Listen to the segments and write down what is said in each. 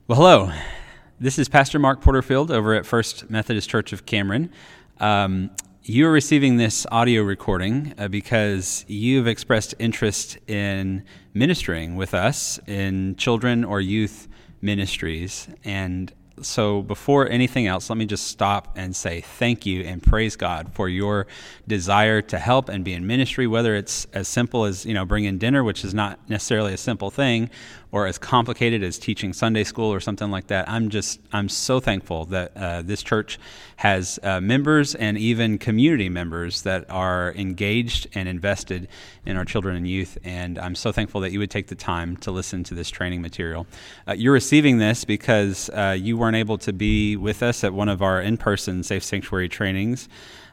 Well, hello. This is Pastor Mark Porterfield over at First Methodist Church of Cameron. You are receiving this audio recording because you've expressed interest in ministering with us in children or youth ministries. And so before anything else, let me just stop and say thank you and praise God for your desire to help and be in ministry, whether it's as simple as, bringing dinner, which is not necessarily a simple thing, or as complicated as teaching Sunday school or something like that. I'm so thankful that this church has members and even community members that are engaged and invested in our children and youth, and I'm so thankful that you would take the time to listen to this training material. You're receiving this because you weren't able to be with us at one of our in-person Safe Sanctuary trainings,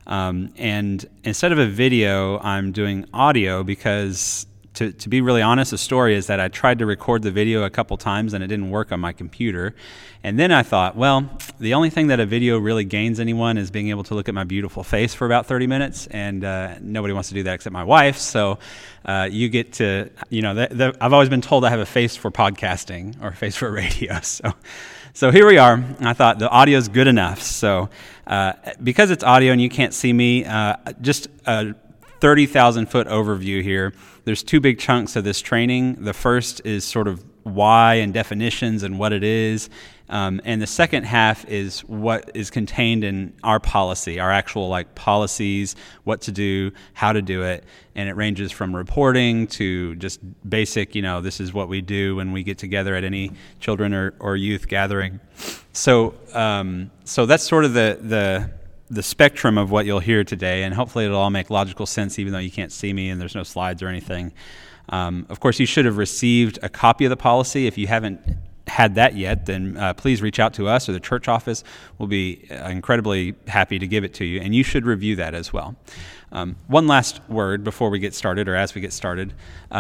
and instead of a video, I'm doing audio because to be really honest, the story is that I tried to record the video a couple times and it didn't work on my computer. And then I thought, well, the only thing that a video really gains anyone is being able to look at my beautiful face for about 30 minutes. And nobody wants to do that except my wife. So you get to, I've always been told I have a face for podcasting or a face for radio. So here we are. I thought the audio is good enough. So because it's audio and you can't see me, just a 30,000-foot overview here. There's two big chunks of this training. The first is sort of why and definitions and what it is. And the second half is what is contained in our policy, our actual policies, what to do, how to do it. And it ranges from reporting to just basic, this is what we do when we get together at any children or youth gathering. So that's sort of the spectrum of what you'll hear today, and hopefully it'll all make logical sense even though you can't see me and there's no slides or anything. Of course, you should have received a copy of the policy. If you haven't had that yet, then please reach out to us or the church office. We'll be incredibly happy to give it to you, and you should review that as well. One last word before we get started, or as we get started.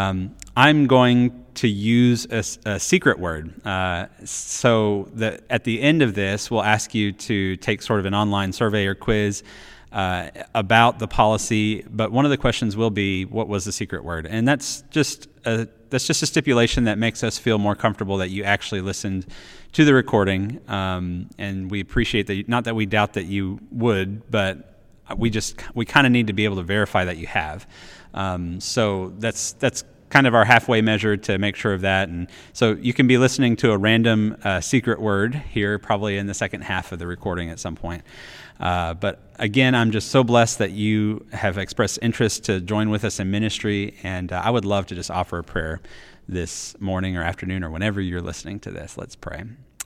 I'm going to use a secret word. So that at the end of this, we'll ask you to take sort of an online survey or quiz about the policy. But one of the questions will be, what was the secret word? And that's just a stipulation that makes us feel more comfortable that you actually listened to the recording. And we appreciate that. Not that we doubt that you would, but we kind of need to be able to verify that you have. So that's kind of our halfway measure to make sure of that. And so you can be listening to a random secret word here, probably in the second half of the recording at some point. But again, I'm just so blessed that you have expressed interest to join with us in ministry. And I would love to just offer a prayer this morning or afternoon or whenever you're listening to this. Let's pray.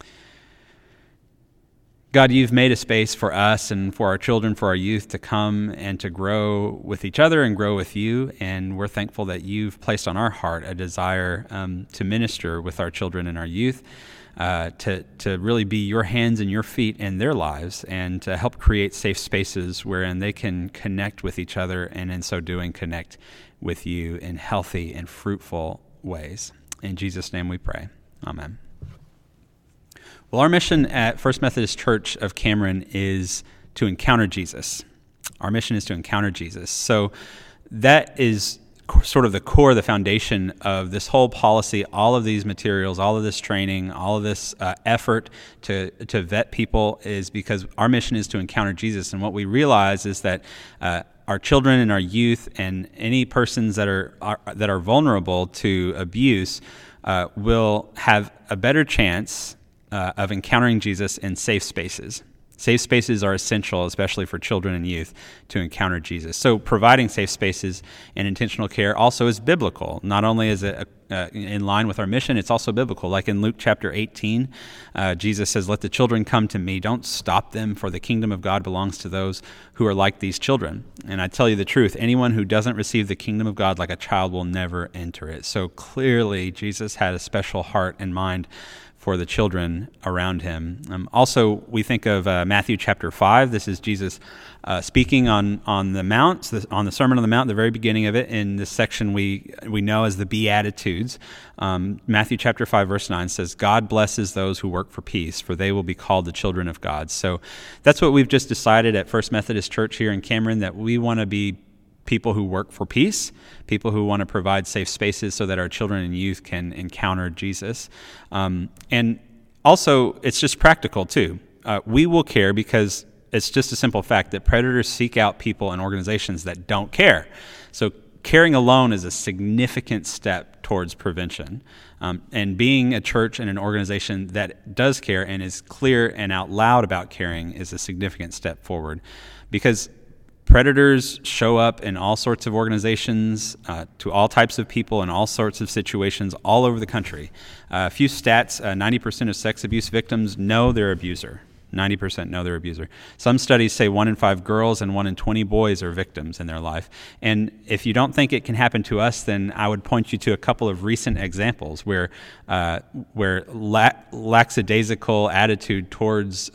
God, you've made a space for us and for our children, for our youth to come and to grow with each other and grow with you. And we're thankful that you've placed on our heart a desire to minister with our children and our youth, to really be your hands and your feet in their lives, and to help create safe spaces wherein they can connect with each other, and in so doing connect with you in healthy and fruitful ways. In Jesus' name we pray. Amen. Well, our mission at First Methodist Church of Cameron is to encounter Jesus. Our mission is to encounter Jesus. So that is sort of the core, the foundation of this whole policy, all of these materials, all of this training, all of this effort to vet people, is because our mission is to encounter Jesus. And what we realize is that our children and our youth and any persons that are vulnerable to abuse will have a better chance of encountering Jesus in safe spaces. Safe spaces are essential, especially for children and youth, to encounter Jesus. So providing safe spaces and intentional care also is biblical. Not only is it in line with our mission, it's also biblical. Like in Luke chapter 18, Jesus says, "Let the children come to me. Don't stop them, for the kingdom of God belongs to those who are like these children." And I tell you the truth, anyone who doesn't receive the kingdom of God like a child will never enter it. So clearly, Jesus had a special heart and mind for the children around him. Also, we think of Matthew chapter 5. This is Jesus speaking on the Mount, on the Sermon on the Mount, the very beginning of it. In this section we know as the Beatitudes. Matthew chapter 5, verse 9 says, "God blesses those who work for peace, for they will be called the children of God." So that's what we've just decided at First Methodist Church here in Cameron, that we want to be people who work for peace, people who want to provide safe spaces so that our children and youth can encounter Jesus. And Also, it's just practical too. We will care because it's just a simple fact that predators seek out people and organizations that don't care. So caring alone is a significant step towards prevention. And being a church and an organization that does care and is clear and out loud about caring is a significant step forward, because predators show up in all sorts of organizations, to all types of people in all sorts of situations all over the country. A few stats: 90% of sex abuse victims know their abuser. 90% know their abuser. Some studies say 1 in 5 girls and 1 in 20 boys are victims in their life. And if you don't think it can happen to us, then I would point you to a couple of recent examples where lackadaisical attitude towards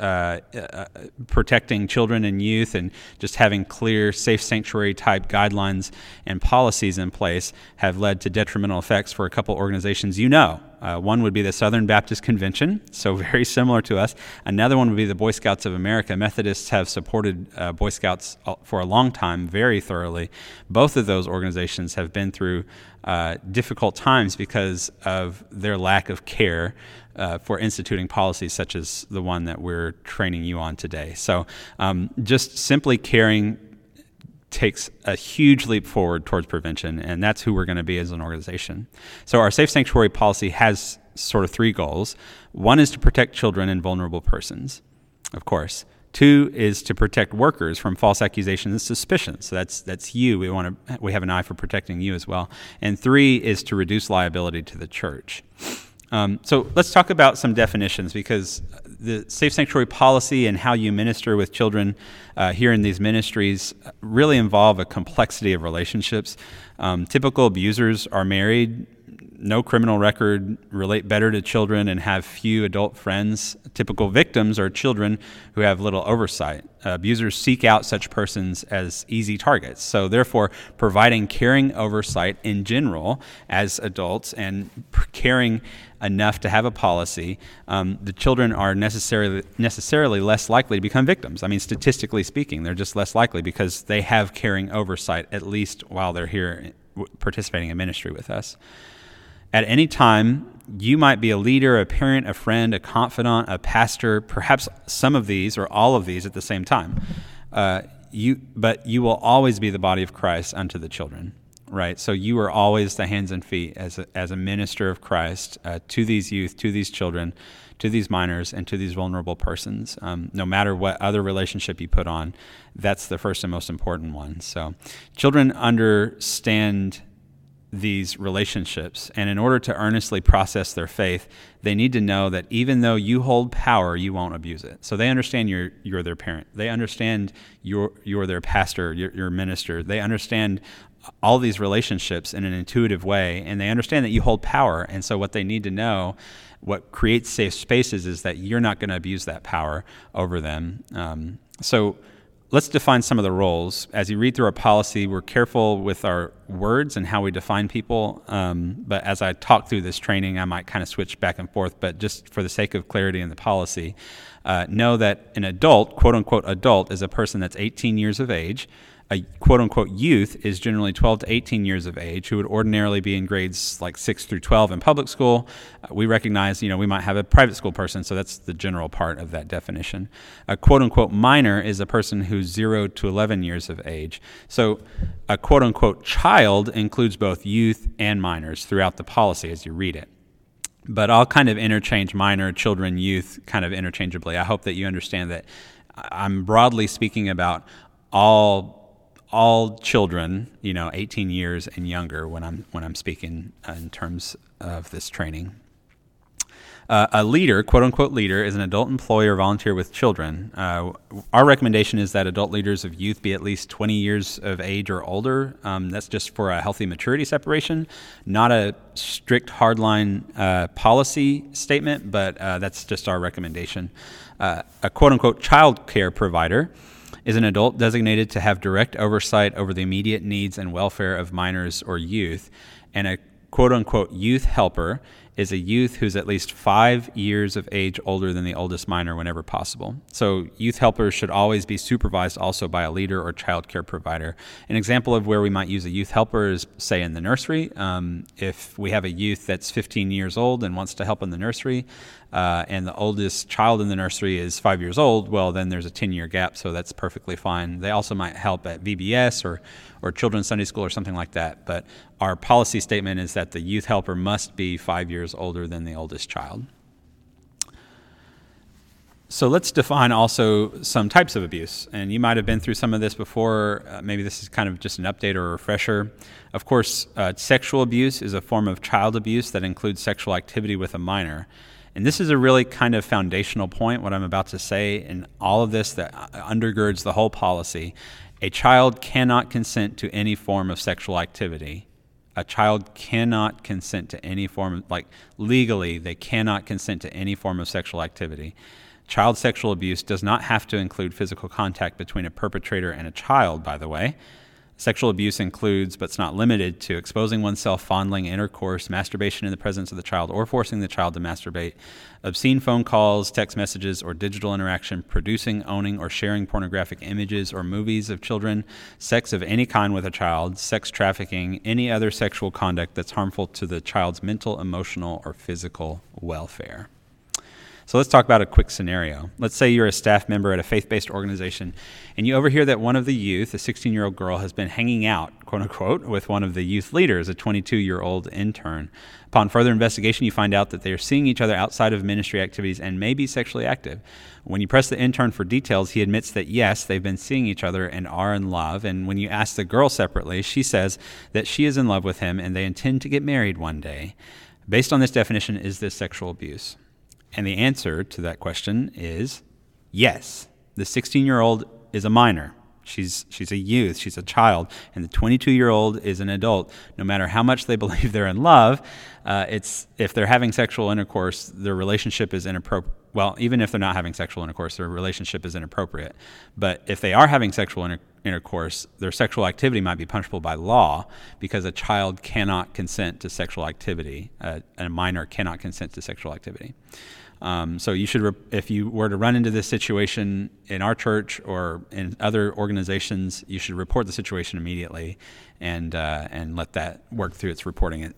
protecting children and youth and just having clear safe sanctuary type guidelines and policies in place have led to detrimental effects for a couple organizations you know. One would be the Southern Baptist Convention, so very similar to us. Another one would be the Boy Scouts of America. Methodists have supported Boy Scouts for a long time, very thoroughly. Both of those organizations have been through difficult times because of their lack of care for instituting policies such as the one that we're training you on today. So just simply caring takes a huge leap forward towards prevention, and that's who we're going to be as an organization. So our Safe Sanctuary policy has sort of 3 goals. 1 is to protect children and vulnerable persons, of course. 2 is to protect workers from false accusations and suspicions. So that's you. We have an eye for protecting you as well. And 3 is to reduce liability to the church. So let's talk about some definitions, because the Safe Sanctuary policy and how you minister with children here in these ministries really involve a complexity of relationships. Typical abusers are married, no criminal record, relate better to children, and have few adult friends. Typical victims are children who have little oversight. Abusers seek out such persons as easy targets. So therefore, providing caring oversight in general as adults and caring enough to have a policy, the children are necessarily less likely to become victims. I mean, statistically speaking, they're just less likely because they have caring oversight, at least while they're here participating in ministry with us. At any time, you might be a leader, a parent, a friend, a confidant, a pastor, perhaps some of these or all of these at the same time. But you will always be the body of Christ unto the children, right? So you are always the hands and feet as a minister of Christ to these youth, to these children, to these minors, and to these vulnerable persons. No matter what other relationship you put on, that's the first and most important one. So children understand these relationships, and in order to earnestly process their faith, they need to know that even though you hold power, you won't abuse it. So they understand you're their parent. They understand you're their pastor, your minister. They understand all these relationships in an intuitive way, and they understand that you hold power. And so what they need to know, what creates safe spaces, is that you're not going to abuse that power over them. So let's define some of the roles. As you read through our policy, we're careful with our words and how we define people. But as I talk through this training, I might kind of switch back and forth. But just for the sake of clarity in the policy, know that an adult, quote-unquote adult, is a person that's 18 years of age. A quote-unquote youth is generally 12 to 18 years of age, who would ordinarily be in grades like 6 through 12 in public school. We recognize, we might have a private school person, so that's the general part of that definition. A quote-unquote minor is a person who's 0 to 11 years of age. So a quote-unquote child includes both youth and minors throughout the policy as you read it. But I'll kind of interchange minor, children, youth kind of interchangeably. I hope that you understand that I'm broadly speaking about all children, 18 years and younger when I'm speaking in terms of this training. A leader, quote-unquote leader, is an adult employee or volunteer with children. Our recommendation is that adult leaders of youth be at least 20 years of age or older. That's just for a healthy maturity separation, not a strict hardline policy statement, but that's just our recommendation. A quote-unquote child care provider is an adult designated to have direct oversight over the immediate needs and welfare of minors or youth. And a quote-unquote youth helper is a youth who's at least 5 years of age older than the oldest minor whenever possible. So youth helpers should always be supervised also by a leader or child care provider. An example of where we might use a youth helper is, say, in the nursery. If we have a youth that's 15 years old and wants to help in the nursery, and the oldest child in the nursery is 5 years old, well, then there's a 10-year gap, so that's perfectly fine. They also might help at VBS or Children's Sunday School or something like that. But our policy statement is that the youth helper must be 5 years older than the oldest child. So let's define also some types of abuse. And you might have been through some of this before. Maybe this is kind of just an update or a refresher. Of course, sexual abuse is a form of child abuse that includes sexual activity with a minor. And this is a really kind of foundational point, what I'm about to say, and all of this that undergirds the whole policy. A child cannot consent to any form of sexual activity. A child cannot consent to any form, legally, they cannot consent to any form of sexual activity. Child sexual abuse does not have to include physical contact between a perpetrator and a child, by the way. Sexual abuse includes, but it's not limited to, exposing oneself, fondling, intercourse, masturbation in the presence of the child, or forcing the child to masturbate, obscene phone calls, text messages, or digital interaction, producing, owning, or sharing pornographic images or movies of children, sex of any kind with a child, sex trafficking, any other sexual conduct that's harmful to the child's mental, emotional, or physical welfare. So let's talk about a quick scenario. Let's say you're a staff member at a faith-based organization, and you overhear that one of the youth, a 16-year-old girl, has been hanging out, quote-unquote, with one of the youth leaders, a 22-year-old intern. Upon further investigation, you find out that they are seeing each other outside of ministry activities and may be sexually active. When you press the intern for details, he admits that, yes, they've been seeing each other and are in love. And when you ask the girl separately, she says that she is in love with him and they intend to get married one day. Based on this definition, is this sexual abuse? And the answer to that question is yes. The 16-year-old is a minor. She's a youth. She's a child. And the 22-year-old is an adult. No matter how much they believe they're in love, if they're having sexual intercourse, their relationship is inappropriate. Well, even if they're not having sexual intercourse, their relationship is inappropriate. But if they are having sexual intercourse, their sexual activity might be punishable by law because a child cannot consent to sexual activity. A minor cannot consent to sexual activity. So you should, if you were to run into this situation in our church or in other organizations, you should report the situation immediately, and let that work through its reporting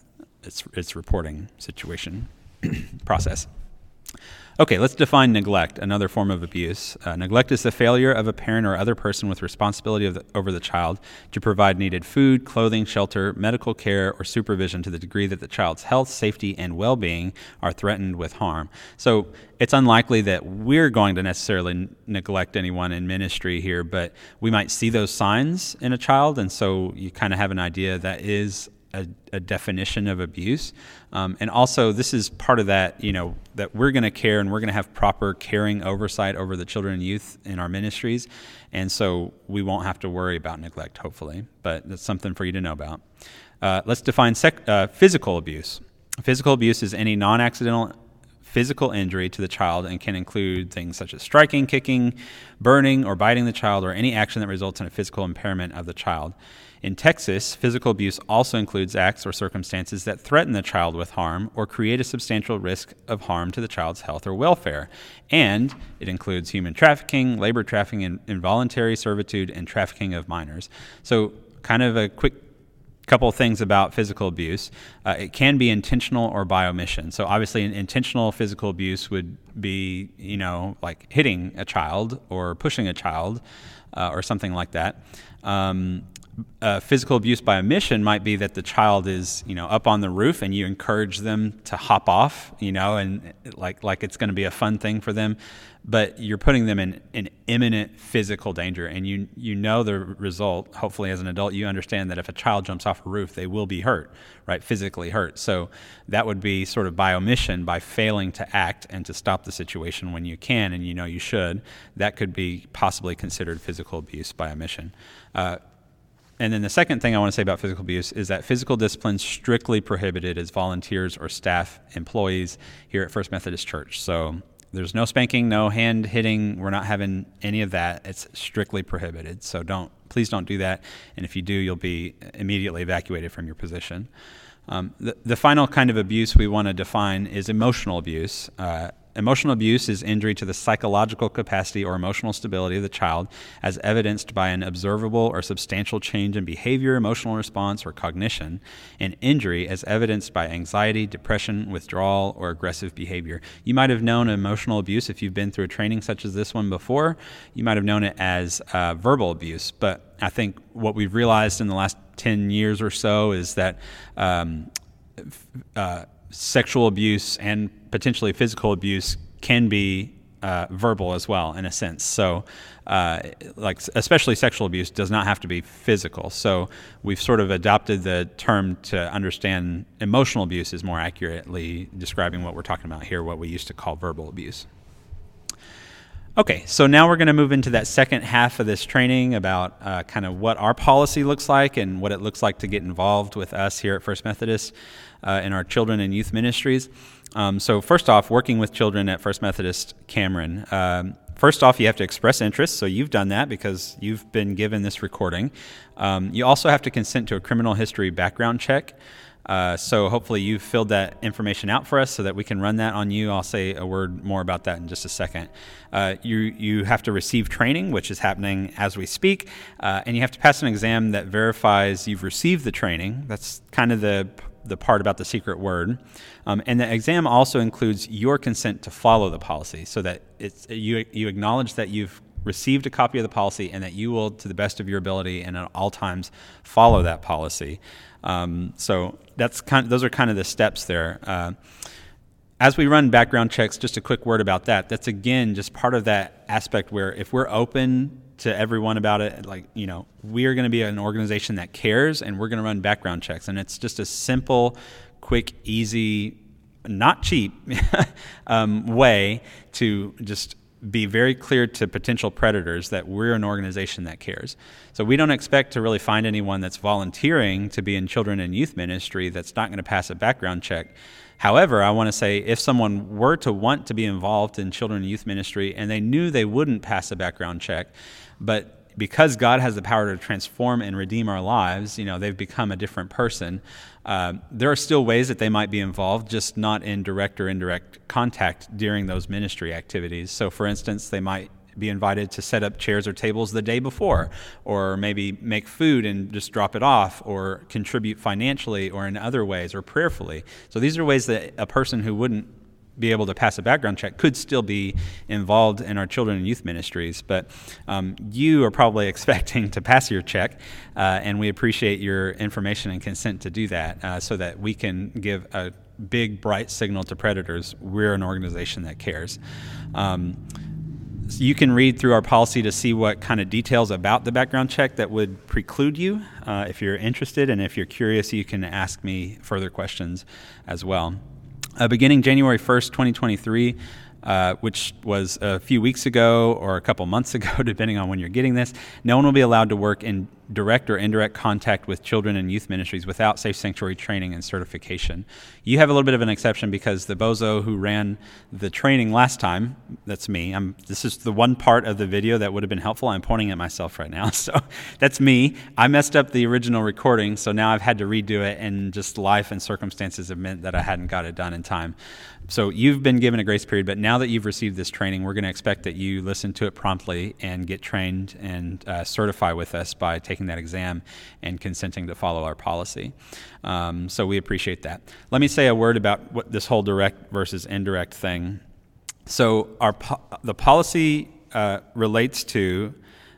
situation process. Okay, let's define neglect, another form of abuse. Neglect is the failure of a parent or other person with responsibility over the child to provide needed food, clothing, shelter, medical care, or supervision to the degree that the child's health, safety, and well-being are threatened with harm. So it's unlikely that we're going to necessarily neglect anyone in ministry here, but we might see those signs in a child, and so you kind of have an idea that is a definition of abuse. And also, this is part of that, that we're going to care and we're going to have proper caring oversight over the children and youth in our ministries. And so we won't have to worry about neglect, hopefully. But that's something for you to know about. Let's define physical abuse. Physical abuse is any non-accidental physical injury to the child and can include things such as striking, kicking, burning, or biting the child, or any action that results in a physical impairment of the child. In Texas, physical abuse also includes acts or circumstances that threaten the child with harm or create a substantial risk of harm to the child's health or welfare. And it includes human trafficking, labor trafficking, involuntary servitude, and trafficking of minors. So kind of a quick couple of things about physical abuse. It can be intentional or by omission. So obviously an intentional physical abuse would be, like hitting a child or pushing a child or something like that. Physical abuse by omission might be that the child is, up on the roof and you encourage them to hop off, and like it's going to be a fun thing for them, but you're putting them in imminent physical danger, and you know the result. Hopefully, as an adult, you understand that if a child jumps off a roof, they will be hurt, right? Physically hurt. So that would be sort of by omission, by failing to act and to stop the situation when you can, and you should. That could be possibly considered physical abuse by omission. And then the second thing I want to say about physical abuse is that physical discipline is strictly prohibited as volunteers or staff employees here at First Methodist Church. So there's no spanking, no hand hitting. We're not having any of that. It's strictly prohibited. So please don't do that. And if you do, you'll be immediately evacuated from your position. The final kind of abuse we want to define is emotional abuse. Emotional abuse is injury to the psychological capacity or emotional stability of the child as evidenced by an observable or substantial change in behavior, emotional response, or cognition, and injury as evidenced by anxiety, depression, withdrawal, or aggressive behavior. You might have known emotional abuse if you've been through a training such as this one before. You might have known it as verbal abuse, but I think what we've realized in the last 10 years or so is that sexual abuse and potentially physical abuse can be verbal as well, in a sense. So, especially sexual abuse does not have to be physical. So we've sort of adopted the term to understand emotional abuse is more accurately describing what we're talking about here, what we used to call verbal abuse. Okay, so now we're going to move into that second half of this training about kind of what our policy looks like and what it looks like to get involved with us here at First Methodist in our children and youth ministries. So first off, working with children at First Methodist Cameron. First off, you have to express interest, so you've done that because you've been given this recording. You also have to consent to a criminal history background check. So hopefully you've filled that information out for us so that we can run that on you. I'll say a word more about that in just a second. You have to receive training, which is happening as we speak, and you have to pass an exam that verifies you've received the training. That's kind of the part about the secret word. And the exam also includes your consent to follow the policy so that you acknowledge that you've received a copy of the policy and that you will, to the best of your ability and at all times, follow that policy. So those are kind of the steps there. As we run background checks, just a quick word about that. That's, again, just part of that aspect where if we're open to everyone about it, we are going to be an organization that cares, and we're going to run background checks. And it's just a simple, quick, easy, not cheap way to just be very clear to potential predators that we're an organization that cares. So we don't expect to really find anyone that's volunteering to be in children and youth ministry that's not going to pass a background check. However, I want to say if someone were to want to be involved in children and youth ministry and they knew they wouldn't pass a background check, but because God has the power to transform and redeem our lives, they've become a different person. There are still ways that they might be involved, just not in direct or indirect contact during those ministry activities. So, for instance, they might be invited to set up chairs or tables the day before, or maybe make food and just drop it off, or contribute financially or in other ways, or prayerfully. So these are ways that a person who wouldn't be able to pass a background check could still be involved in our children and youth ministries. But you are probably expecting to pass your check, and we appreciate your information and consent to do that so that we can give a big, bright signal to predators. We're an organization that cares. You can read through our policy to see what kind of details about the background check that would preclude you. If you're interested, and if you're curious, you can ask me further questions as well. Beginning January 1st, 2023, which was a few weeks ago or a couple months ago, depending on when you're getting this, no one will be allowed to work in direct or indirect contact with children and youth ministries without Safe Sanctuary training and certification. You have a little bit of an exception because the bozo who ran the training last time, that's me. This is the one part of the video that would have been helpful. I'm pointing at myself right now. So that's me. I messed up the original recording, so now I've had to redo it, and just life and circumstances have meant that I hadn't got it done in time. So you've been given a grace period, but now that you've received this training, we're going to expect that you listen to it promptly and get trained and certify with us by taking that exam and consenting to follow our policy. So we appreciate that. Let me say a word about what this whole direct versus indirect thing. So the policy relates to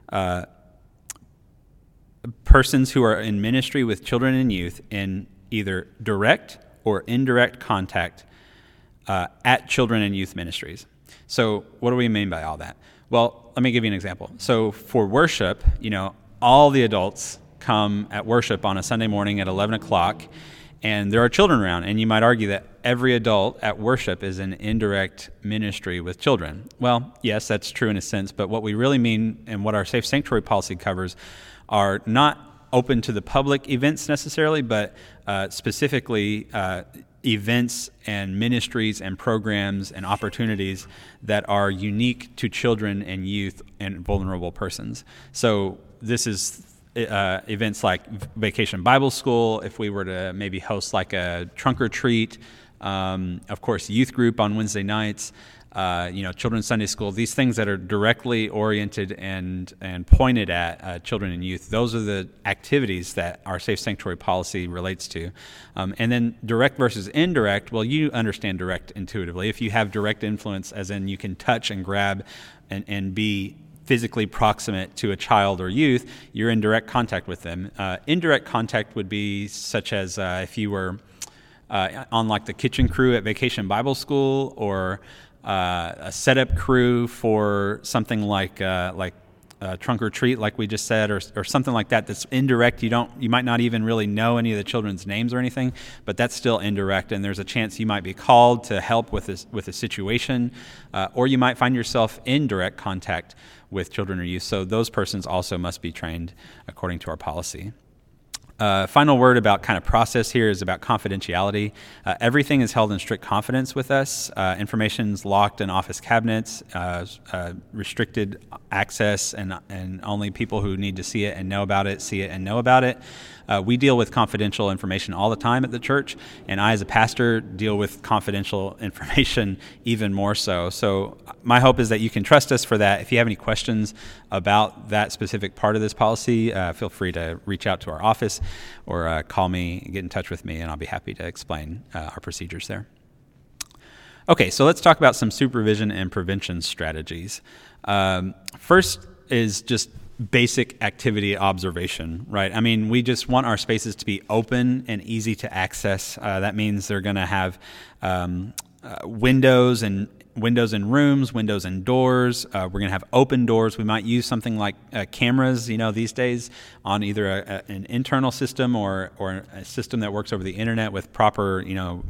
persons who are in ministry with children and youth in either direct or indirect contact at children and youth ministries. So what do we mean by all that? Well, let me give you an example. So for worship, all the adults come at worship on a Sunday morning at 11 o'clock, and there are children around, and you might argue that every adult at worship is an indirect ministry with children. Well, yes, that's true in a sense, but what we really mean and what our Safe Sanctuary policy covers are not open to the public events necessarily, but specifically events and ministries and programs and opportunities that are unique to children and youth and vulnerable persons. So this is events like Vacation Bible School, if we were to maybe host like a trunk or treat, of course, youth group on Wednesday nights, children's Sunday school, these things that are directly oriented and pointed at children and youth, those are the activities that our Safe Sanctuary policy relates to. And then direct versus indirect, well, you understand direct intuitively. If you have direct influence, as in you can touch and grab and be physically proximate to a child or youth, you're in direct contact with them. Indirect contact would be such as if you were on like the kitchen crew at Vacation Bible School, or a setup crew for something like trunk or treat, like we just said, or something like that. That's indirect. You might not even really know any of the children's names or anything, but that's still indirect. And there's a chance you might be called to help with a situation, or you might find yourself in direct contact with children or youth. So those persons also must be trained according to our policy. Final word about kind of process here is about confidentiality. Everything is held in strict confidence with us. Information's locked in office cabinets, restricted access, and only people who need to see it and know about it, see it and know about it. We deal with confidential information all the time at the church, and I, as a pastor, deal with confidential information even more so. So my hope is that you can trust us for that. If you have any questions about that specific part of this policy, feel free to reach out to our office or call me, get in touch with me, and I'll be happy to explain our procedures there. Okay, so let's talk about some supervision and prevention strategies. First is just basic activity observation, right? I mean, we just want our spaces to be open and easy to access. That means they're going to have windows in rooms, windows in doors. We're going to have open doors. We might use something like cameras, these days on either an internal system or a system that works over the internet with proper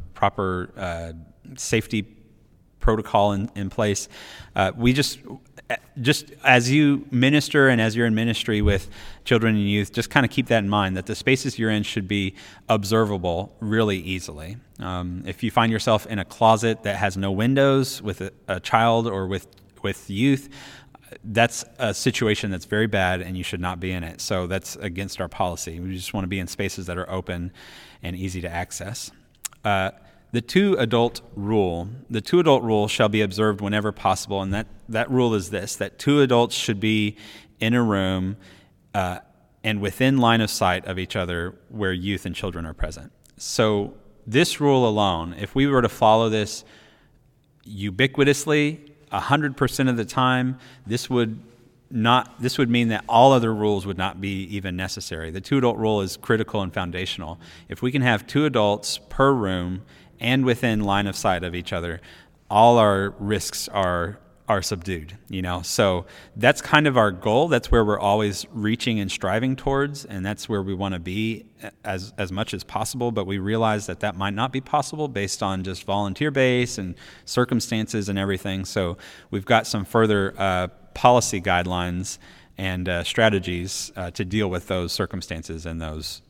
safety protocol in place. We just as you minister and as you're in ministry with children and youth, just kind of keep that in mind, that the spaces you're in should be observable really easily. If you find yourself in a closet that has no windows with a child or with youth, that's a situation that's very bad and you should not be in it. So that's against our policy. We just want to be in spaces that are open and easy to access. The two-adult rule shall be observed whenever possible, and that rule is this, that 2 adults should be in a room and within line of sight of each other where youth and children are present. So this rule alone, if we were to follow this ubiquitously 100% of the time, this would mean that all other rules would not be even necessary. The 2-adult rule is critical and foundational. If we can have 2 adults per room and within line of sight of each other, all our risks are subdued, So that's kind of our goal. That's where we're always reaching and striving towards, and that's where we want to be as much as possible. But we realize that might not be possible based on just volunteer base and circumstances and everything. So we've got some further policy guidelines and strategies to deal with those circumstances and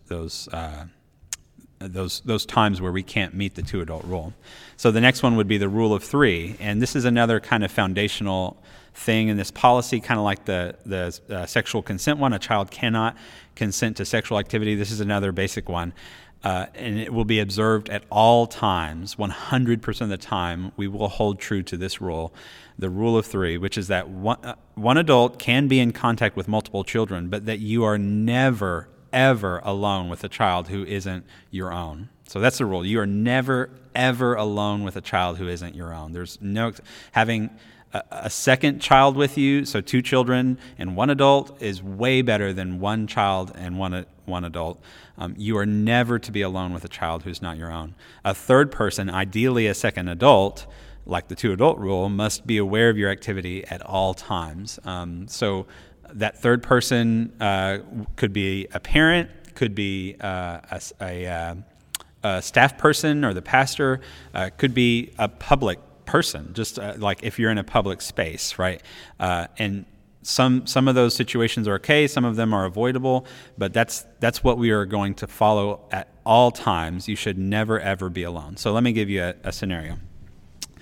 those times where we can't meet the 2-adult rule. So the next one would be the rule of 3, and this is another kind of foundational thing in this policy, kind of like the sexual consent one. A child cannot consent to sexual activity. This is another basic one, and it will be observed at all times. 100% of the time, we will hold true to this rule, the rule of 3, which is that one adult can be in contact with multiple children, but that you are never ever alone with a child who isn't your own. So that's the rule. You are never, ever alone with a child who isn't your own. There's no having a second child with you, so 2 children and 1 adult is way better than 1 child and one adult. You are never to be alone with a child who's not your own. A third person, ideally a second adult, like the 2-adult rule, must be aware of your activity at all times. So that third person could be a parent, could be a staff person or the pastor, could be a public person, just like if you're in a public space, right? And some of those situations are okay, some of them are avoidable, but that's what we are going to follow at all times. You should never, ever be alone. So let me give you a scenario.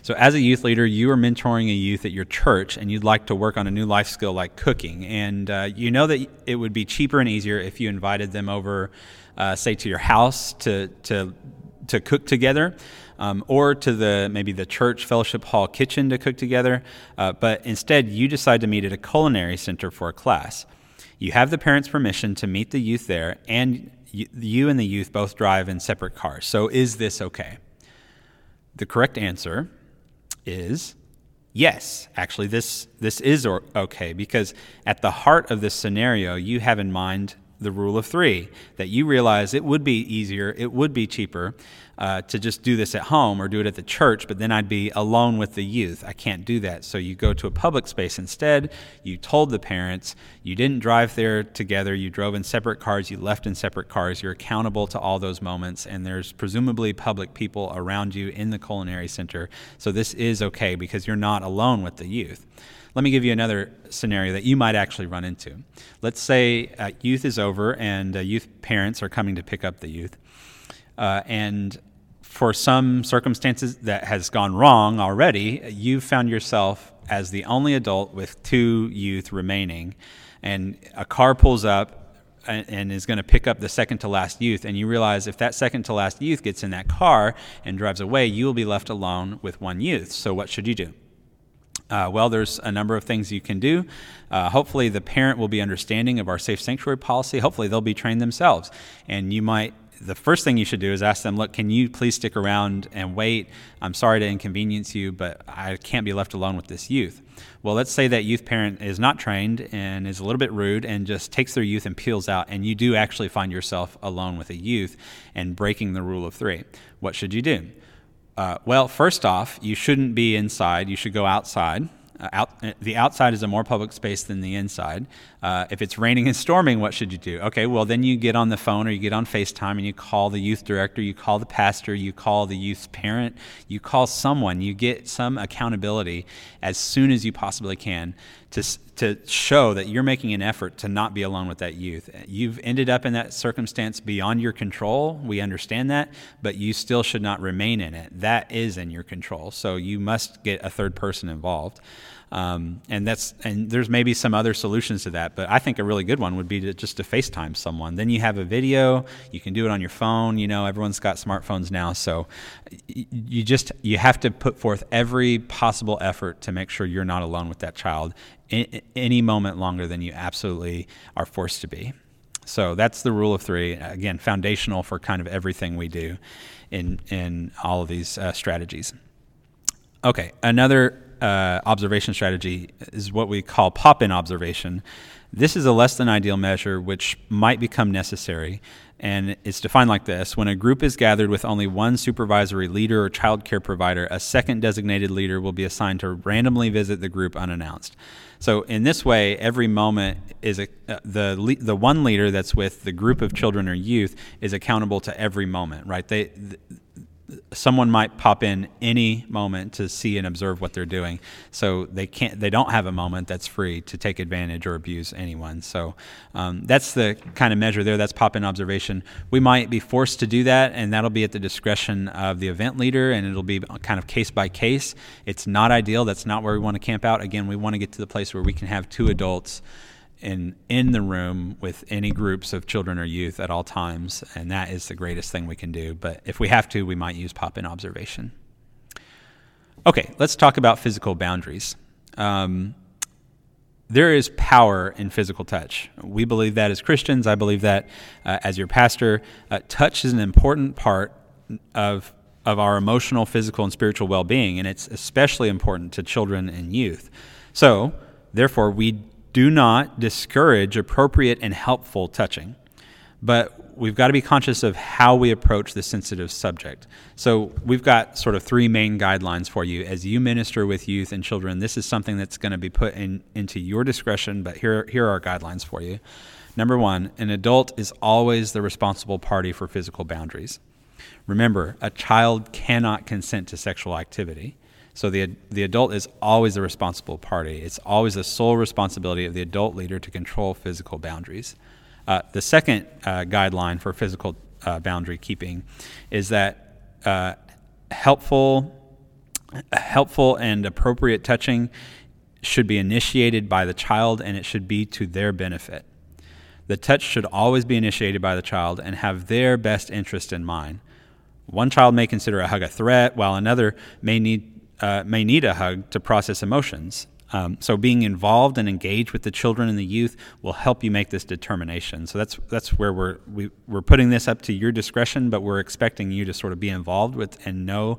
So as a youth leader, you are mentoring a youth at your church, and you'd like to work on a new life skill like cooking. And you know that it would be cheaper and easier if you invited them over, say, to your house to cook together, or to maybe the church fellowship hall kitchen to cook together. But instead, you decide to meet at a culinary center for a class. You have the parents' permission to meet the youth there, and you and the youth both drive in separate cars. So is this okay? The correct answer is yes. Actually, this is okay, because at the heart of this scenario, you have in mind the rule of three, that you realize it would be easier, it would be cheaper to just do this at home or do it at the church, but then I'd be alone with the youth. I can't do that. So you go to a public space instead. You told the parents. You didn't drive there together. You drove in separate cars. You left in separate cars. You're accountable to all those moments, and there's presumably public people around you in the culinary center. So this is okay because you're not alone with the youth. Let me give you another scenario that you might actually run into. Let's say youth is over and youth parents are coming to pick up the youth. And for some circumstances that has gone wrong already, you've found yourself as the only adult with two youth remaining. And a car pulls up and is going to pick up the second to last youth. And you realize if that second to last youth gets in that car and drives away, you will be left alone with one youth. So what should you do? Well, there's a number of things you can do. Hopefully the parent will be understanding of our safe sanctuary policy. Hopefully they'll be trained themselves. And the first thing you should do is ask them, look, can you please stick around and wait? I'm sorry to inconvenience you, but I can't be left alone with this youth. Well, let's say that youth parent is not trained and is a little bit rude and just takes their youth and peels out, and you do actually find yourself alone with a youth and breaking the rule of three. What should you do? Well, first off, you shouldn't be inside. You should go outside. The outside is a more public space than the inside. If it's raining and storming, what should you do? Okay, well, then you get on the phone or you get on FaceTime and you call the youth director, you call the pastor, you call the youth's parent, you call someone. You get some accountability as soon as you possibly can to show that you're making an effort to not be alone with that youth. You've ended up in that circumstance beyond your control. We understand that, but you still should not remain in it. That is in your control. So you must get a third person involved. And there's maybe some other solutions to that, but I think a really good one would be to FaceTime someone. Then you have a video. You can do it on your phone. You know, everyone's got smartphones now, so you have to put forth every possible effort to make sure you're not alone with that child any moment longer than you absolutely are forced to be. So that's the rule of three. Again, foundational for kind of everything we do in all of these strategies. Okay, another observation strategy is what we call pop-in observation. This is a less than ideal measure which might become necessary, and it's defined like this. When a group is gathered with only one supervisory leader or child care provider, a second designated leader will be assigned to randomly visit the group unannounced. So in this way, every moment is the one leader that's with the group of children or youth is accountable to every moment, right? Someone might pop in any moment to see and observe what they're doing. So they don't have a moment that's free to take advantage or abuse anyone. So that's the kind of measure there. That's pop-in observation. We might be forced to do that, and that'll be at the discretion of the event leader, and it'll be kind of case by case. It's not ideal. That's not where we want to camp out. Again, we want to get to the place where we can have two adults in the room with any groups of children or youth at all times, and that is the greatest thing we can do. But if we have to, we might use pop-in observation. Okay, let's talk about physical boundaries. There is power in physical touch. We believe that as Christians. I believe that as your pastor. Touch is an important part of our emotional, physical, and spiritual well-being, and it's especially important to children and youth. So, therefore, we do not discourage appropriate and helpful touching, but we've got to be conscious of how we approach this sensitive subject. So we've got sort of three main guidelines for you. As you minister with youth and children, this is something that's going to be put into your discretion, but here are our guidelines for you. Number one, an adult is always the responsible party for physical boundaries. Remember, a child cannot consent to sexual activity. So the adult is always the responsible party. It's always the sole responsibility of the adult leader to control physical boundaries. The second guideline for physical boundary keeping is that helpful Helpful and appropriate touching should be initiated by the child, and it should be to their benefit. The touch should always be initiated by the child and have their best interest in mind. One child may consider a hug a threat, while another may need a hug to process emotions. So being involved and engaged with the children and the youth will help you make this determination. So that's where we're putting this up to your discretion, but we're expecting you to sort of be involved with and know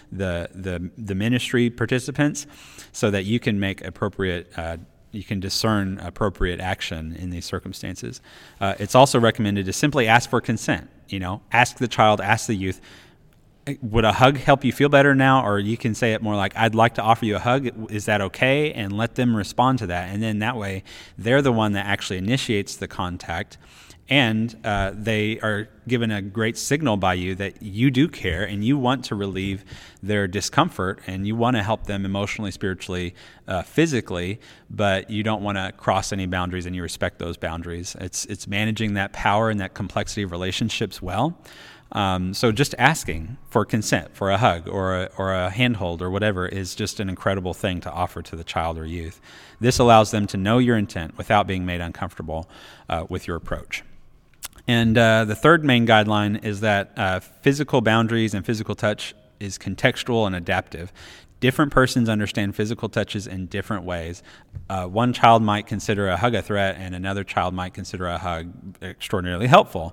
the ministry participants, so that you can make appropriate. You can discern appropriate action in these circumstances. It's also recommended to simply ask for consent. Ask the child, ask the youth, would a hug help you feel better now? Or you can say it more like, I'd like to offer you a hug. Is that okay? And let them respond to that. And then that way, they're the one that actually initiates the contact. And they are given a great signal by you that you do care and you want to relieve their discomfort and you want to help them emotionally, spiritually, physically, but you don't want to cross any boundaries and you respect those boundaries. It's managing that power and that complexity of relationships well. So just asking for consent for a hug or a handhold or whatever is just an incredible thing to offer to the child or youth. This allows them to know your intent without being made uncomfortable with your approach. And the third main guideline is that physical boundaries and physical touch is contextual and adaptive. Different persons understand physical touches in different ways. One child might consider a hug a threat, and another child might consider a hug extraordinarily helpful.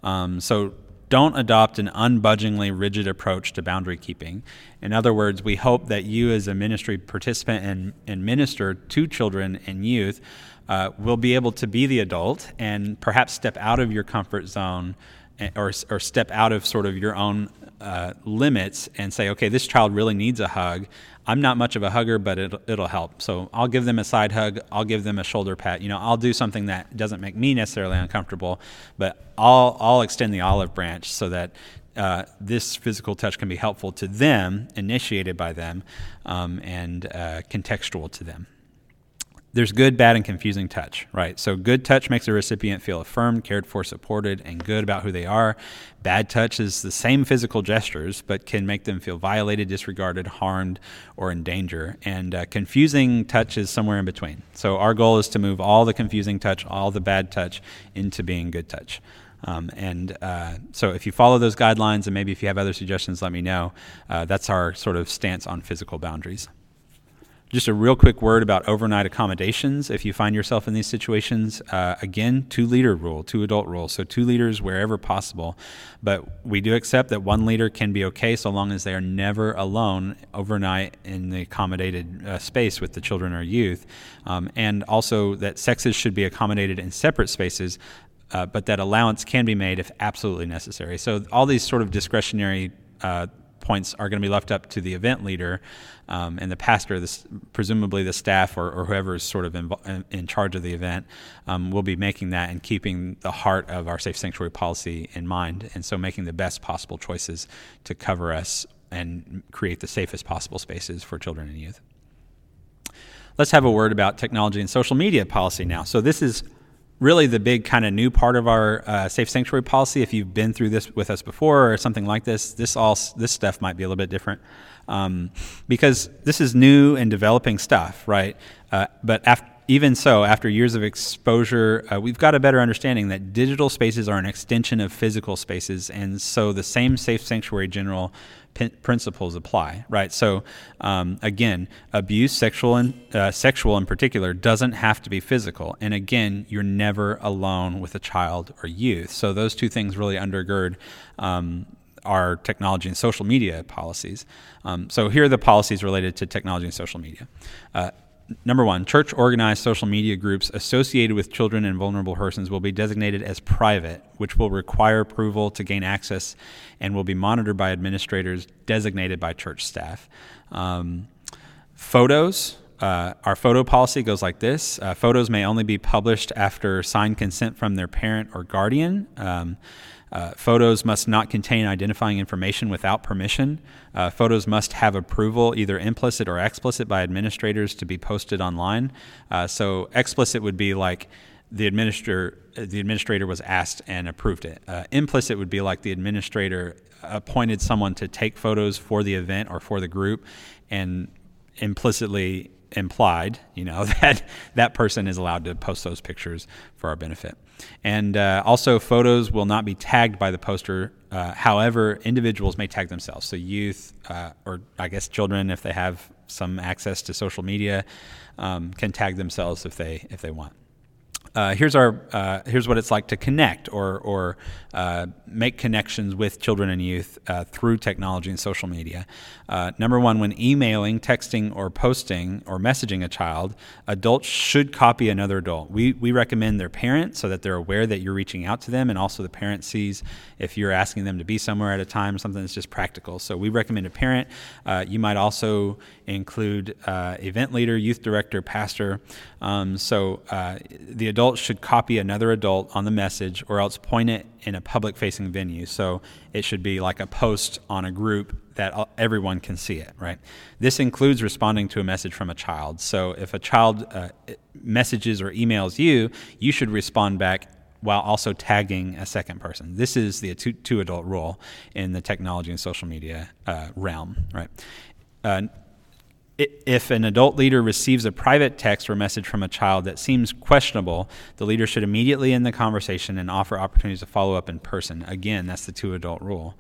So don't adopt an unbudgingly rigid approach to boundary keeping. In other words, we hope that you as a ministry participant and minister to children and youth will be able to be the adult and perhaps step out of your comfort zone or step out of sort of your own limits and say, okay, this child really needs a hug. I'm not much of a hugger, but it'll help. So I'll give them a side hug. I'll give them a shoulder pat. I'll do something that doesn't make me necessarily uncomfortable, but I'll extend the olive branch so that this physical touch can be helpful to them, initiated by them, and contextual to them. There's good, bad, and confusing touch, right? So good touch makes a recipient feel affirmed, cared for, supported, and good about who they are. Bad touch is the same physical gestures, but can make them feel violated, disregarded, harmed, or in danger. And confusing touch is somewhere in between. So our goal is to move all the confusing touch, all the bad touch, into being good touch. So if you follow those guidelines, and maybe if you have other suggestions, let me know. That's our sort of stance on physical boundaries. Just a real quick word about overnight accommodations. If you find yourself in these situations, again, 2-leader rule, 2-adult rule. So 2 leaders wherever possible. But we do accept that 1 leader can be okay so long as they are never alone overnight in the accommodated space with the children or youth. And also that sexes should be accommodated in separate spaces, but that allowance can be made if absolutely necessary. So all these sort of discretionary points are going to be left up to the event leader and the pastor, presumably the staff or whoever is sort of in charge of the event will be making that and keeping the heart of our safe sanctuary policy in mind, and so making the best possible choices to cover us and create the safest possible spaces for children and youth. Let's have a word about technology and social media policy now. So this is really the big kind of new part of our safe sanctuary policy. If you've been through this with us before or something like this stuff might be a little bit different because this is new and developing stuff, right? But even so, after years of exposure, we've got a better understanding that digital spaces are an extension of physical spaces, and so the same safe sanctuary general principles apply, right? So again, abuse, sexual in particular, doesn't have to be physical. And again, you're never alone with a child or youth. So those two things really undergird our technology and social media policies. So here are the policies related to technology and social media. Number 1, church-organized social media groups associated with children and vulnerable persons will be designated as private, which will require approval to gain access and will be monitored by administrators designated by church staff. Photos. Our photo policy goes like this. Photos may only be published after signed consent from their parent or guardian. Photos must not contain identifying information without permission. Photos must have approval, either implicit or explicit, by administrators to be posted online. So explicit would be like the administrator was asked and approved it. Implicit would be like the administrator appointed someone to take photos for the event or for the group, and implicitly implied, that person is allowed to post those pictures for our benefit. And also, photos will not be tagged by the poster. However, individuals may tag themselves. So youth, or I guess children, if they have some access to social media, can tag themselves if they want. Here's what it's like to connect or make connections with children and youth through technology and social media. Number one, when emailing, texting, or posting or messaging a child, adults should copy another adult. We recommend their parent so that they're aware that you're reaching out to them, and also the parent sees if you're asking them to be somewhere at a time, something that's just practical. So we recommend a parent. You might also include event leader, youth director, pastor. The adult should copy another adult on the message, or else point it in a public-facing venue. So it should be like a post on a group that everyone can see it, right? This includes responding to a message from a child. So if a child messages or emails you, you should respond back while also tagging a second person. This is the two-adult rule in the technology and social media realm, right? If an adult leader receives a private text or message from a child that seems questionable, the leader should immediately end the conversation and offer opportunities to follow up in person. Again, that's the two-adult rule.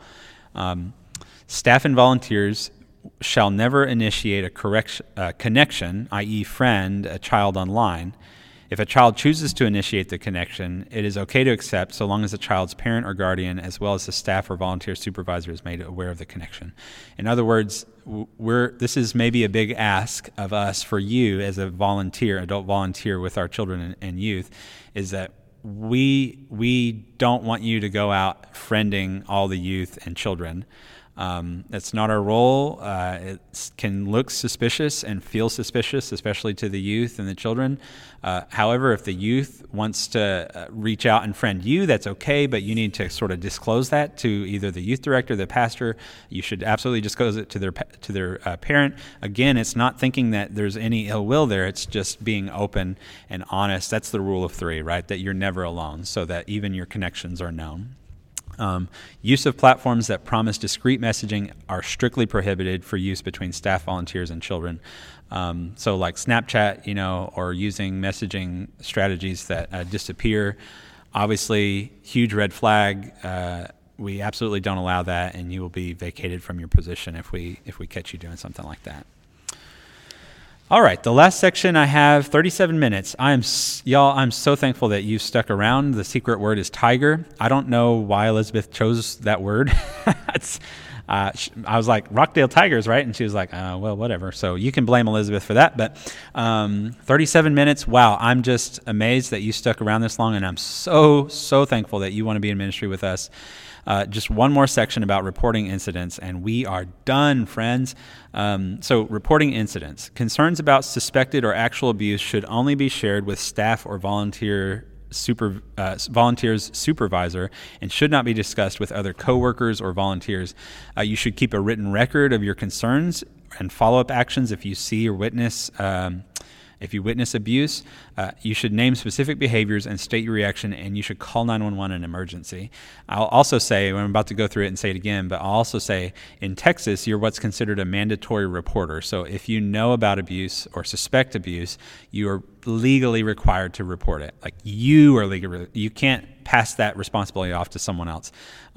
Staff and volunteers shall never initiate a connection, i.e. friend a child online. If a child chooses to initiate the connection, it is okay to accept so long as the child's parent or guardian, as well as the staff or volunteer supervisor, is made aware of the connection. In other words, this is maybe a big ask of us for you as a volunteer, adult volunteer with our children and youth, is that we don't want you to go out friending all the youth and children. That's not our role. It can look suspicious and feel suspicious, especially to the youth and the children. However, if the youth wants to reach out and friend you, that's okay, but you need to sort of disclose that to either the youth director, the pastor. You should absolutely disclose it to their parent. Again, it's not thinking that there's any ill will there. It's just being open and honest. That's the rule of three, right? That you're never alone, so that even your connections are known. Use of platforms that promise discrete messaging are strictly prohibited for use between staff, volunteers, and children. So like Snapchat, or using messaging strategies that disappear. Obviously, huge red flag. We absolutely don't allow that, and you will be vacated from your position if we catch you doing something like that. All right, the last section I have 37 minutes. I'm so thankful that you stuck around. The secret word is tiger. I don't know why Elizabeth chose that word. I was like, Rockdale Tigers, right? And she was like, well, whatever. So you can blame Elizabeth for that. But 37 minutes, wow, I'm just amazed that you stuck around this long, and I'm so thankful that you want to be in ministry with us. Just one more section about reporting incidents, and we are done, friends. So reporting incidents. Concerns about suspected or actual abuse should only be shared with staff or volunteer's supervisor, and should not be discussed with other coworkers or volunteers. You should keep a written record of your concerns and follow-up actions if you see or witness abuse. You should name specific behaviors and state your reaction, and you should call 911 in an emergency. I'll also say, when I'm about to go through it and say it again, but I'll also say in Texas, you're what's considered a mandatory reporter. So if you know about abuse or suspect abuse, you are legally required to report it. Like you can't pass that responsibility off to someone else.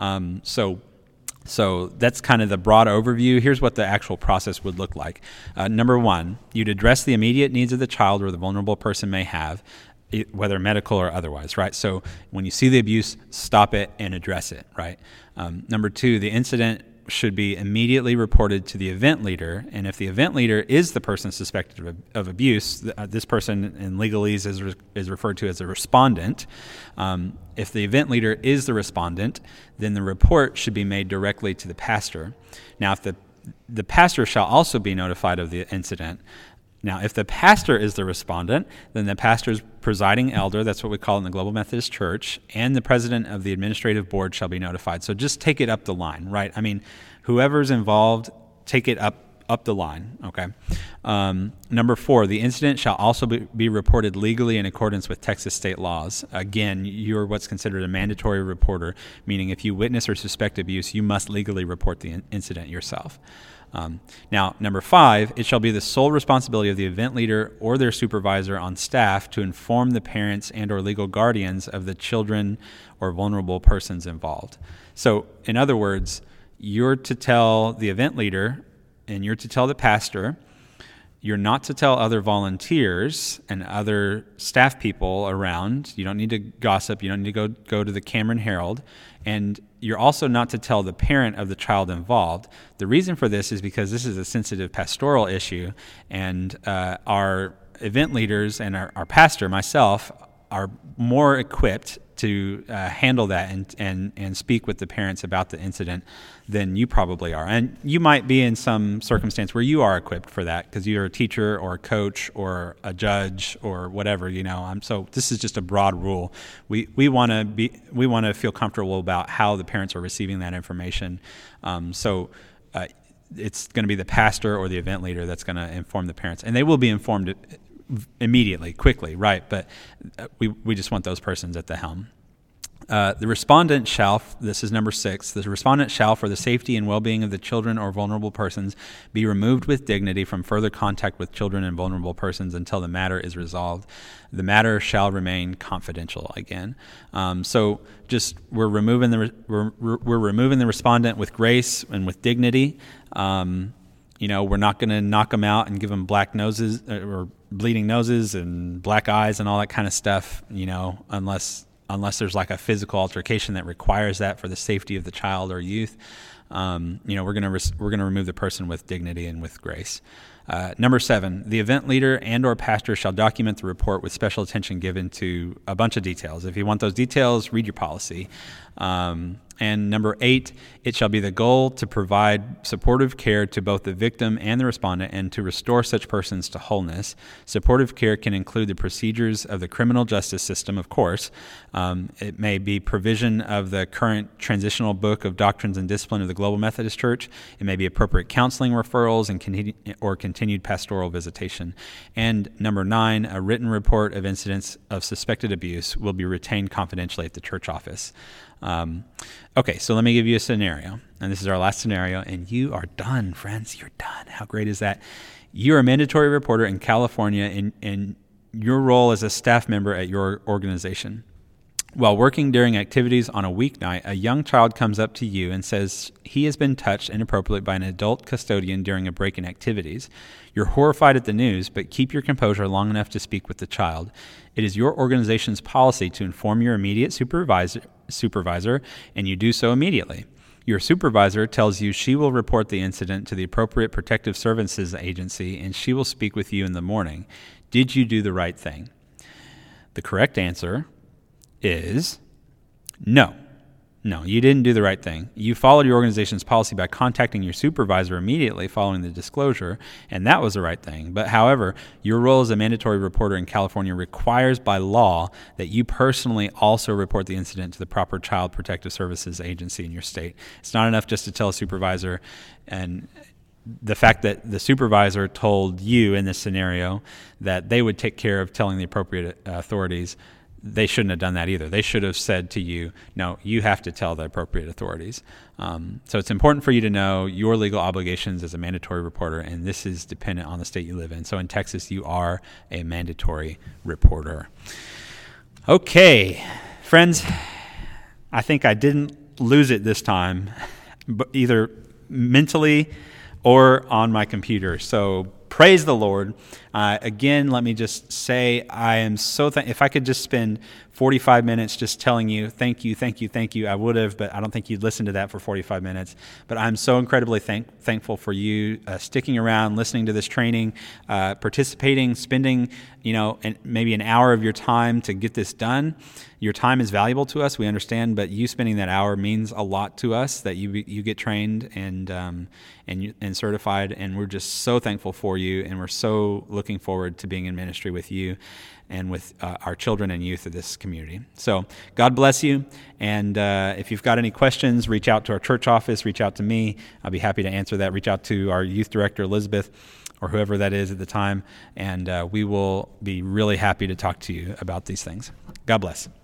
So that's kind of the broad overview. Here's what the actual process would look like. Number one, you'd address the immediate needs of the child or the vulnerable person may have, whether medical or otherwise, right? So when you see the abuse, stop it and address it, right? Number two, the incident should be immediately reported to the event leader, and if the event leader is the person suspected of abuse, this person in legalese is referred to as a respondent. If the event leader is the respondent, then the report should be made directly to the pastor. Now, if the pastor shall also be notified of the incident. Now, if the pastor is the respondent, then the pastor's presiding elder, that's what we call it in the Global Methodist Church, and the president of the administrative board shall be notified. So just take it up the line, right? I mean, whoever's involved, take it up up the line, okay? Number 4, the incident shall also be reported legally in accordance with Texas state laws. Again, you're what's considered a mandatory reporter, meaning if you witness or suspect abuse, you must legally report the incident yourself. Now, number 5, it shall be the sole responsibility of the event leader or their supervisor on staff to inform the parents and or legal guardians of the children or vulnerable persons involved. So, in other words, you're to tell the event leader and you're to tell the pastor. You're not to tell other volunteers and other staff people around. You don't need to gossip. You don't need to go to the Cameron Herald. And you're also not to tell the parent of the child involved. The reason for this is because this is a sensitive pastoral issue, and our event leaders and our pastor, myself, are more equipped to handle that and speak with the parents about the incident than you probably are. And you might be in some circumstance where you are equipped for that because you're a teacher or a coach or a judge or whatever, So this is just a broad rule. We want to feel comfortable about how the parents are receiving that information. It's going to be the pastor or the event leader that's going to inform the parents, and they will be informed immediately, quickly, right? But we just want those persons at the helm. The respondent shall, this is number 6, the respondent shall, for the safety and well-being of the children or vulnerable persons, be removed with dignity from further contact with children and vulnerable persons until the matter is resolved. The matter shall remain confidential again. So just we're removing the respondent with grace and with dignity. We're not going to knock them out and give them black noses or bleeding noses and black eyes and all that kind of stuff, unless there's like a physical altercation that requires that for the safety of the child or youth. We're going to remove the person with dignity and with grace. Number 7, the event leader and or pastor shall document the report with special attention given to a bunch of details. If you want those details, read your policy. And number 8, it shall be the goal to provide supportive care to both the victim and the respondent and to restore such persons to wholeness. Supportive care can include the procedures of the criminal justice system, of course. It may be provision of the current transitional book of doctrines and discipline of the Global Methodist Church. It may be appropriate counseling referrals and continued pastoral visitation. And number 9, a written report of incidents of suspected abuse will be retained confidentially at the church office. Okay, so let me give you a scenario, and this is our last scenario, and you are done, friends. You're done. How great is that? You're a mandatory reporter in California in your role as a staff member at your organization. While working during activities on a weeknight, a young child comes up to you and says he has been touched inappropriately by an adult custodian during a break in activities. You're horrified at the news, but keep your composure long enough to speak with the child. It is your organization's policy to inform your immediate supervisor, and you do so immediately. Your supervisor tells you she will report the incident to the appropriate protective services agency, and she will speak with you in the morning. Did you do the right thing? The correct answer is no. No, you didn't do the right thing. You followed your organization's policy by contacting your supervisor immediately following the disclosure, and that was the right thing. But however, your role as a mandatory reporter in California requires by law that you personally also report the incident to the proper child protective services agency in your state. It's not enough just to tell a supervisor, and the fact that the supervisor told you in this scenario that they would take care of telling the appropriate authorities, they shouldn't have done that either. They should have said to you, no, you have to tell the appropriate authorities. So it's important for you to know your legal obligations as a mandatory reporter, and this is dependent on the state you live in. So in Texas, you are a mandatory reporter. Okay, friends, I think I didn't lose it this time, but either mentally or on my computer. So praise the Lord. Again, let me just say I am so if I could just spend 45 minutes just telling you thank you, I would have, but I don't think you'd listen to that for 45 minutes. But I'm so incredibly thankful for you sticking around, listening to this training, participating, spending, maybe an hour of your time to get this done. Your time is valuable to us, we understand, but you spending that hour means a lot to us, that you get trained and certified, and we're just so thankful for you. you, and we're so looking forward to being in ministry with you and with our children and youth of this community. So God bless you, and if you've got any questions, reach out to our church office, reach out to me. I'll be happy to answer that. Reach out to our youth director, Elizabeth, or whoever that is at the time, and we will be really happy to talk to you about these things. God bless.